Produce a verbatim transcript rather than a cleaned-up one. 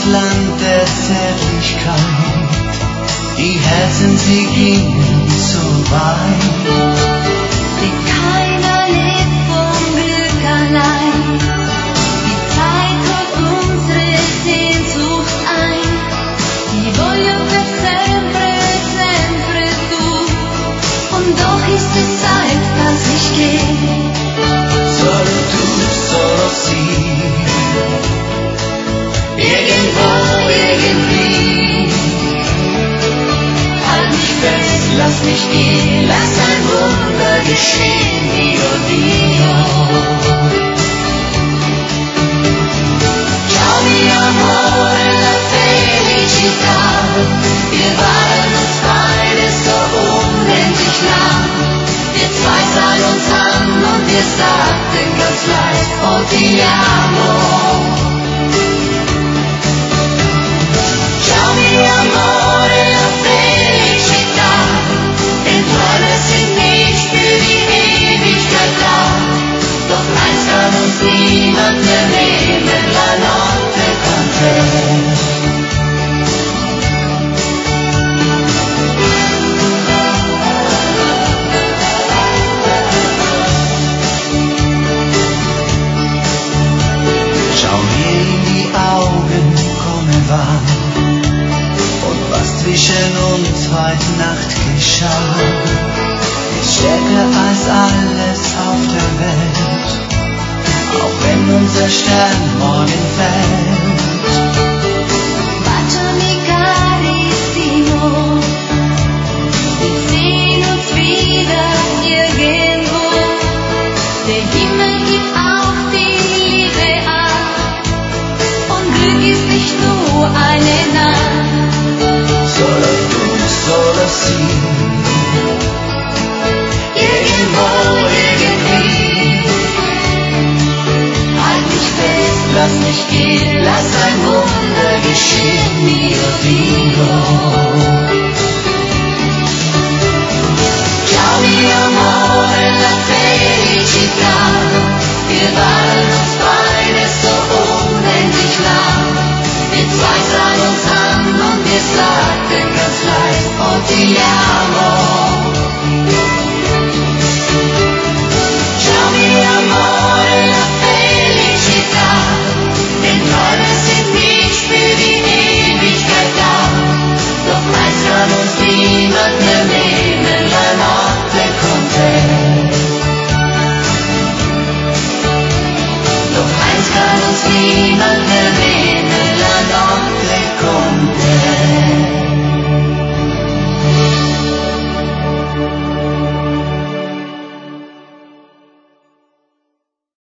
Land der Zärtlichkeit. Die Herzen, sie gingen so weit. Denn keiner lebt vom Glück allein. Die Zeit holt unsere Sehnsucht ein. Die voglio per sempre, sempre tu. Und doch ist es Zeit, dass ich gehe. Solo du, solo sie. Irgendwo, irgendwie. Halt mich fest, lass mich gehen, lass ein Wunder geschehen, Dio, Dio. Ciao mio amore, la felicità. Wir waren uns beide so unendlich lang. Wir zwei sahen uns an und wir sagten ganz leicht, oh ti amo. Ciao mio amore, la felicità. Denn Träume sind nicht für die Ewigkeit da. Doch eins kann uns niemand mehr nehmen, la notte con te. Schau mir in die Augen, komme wahr. Und was zwischen uns heute Nacht geschah, ist stärker als alles auf der Welt. Auch wenn unser Stern morgen fällt.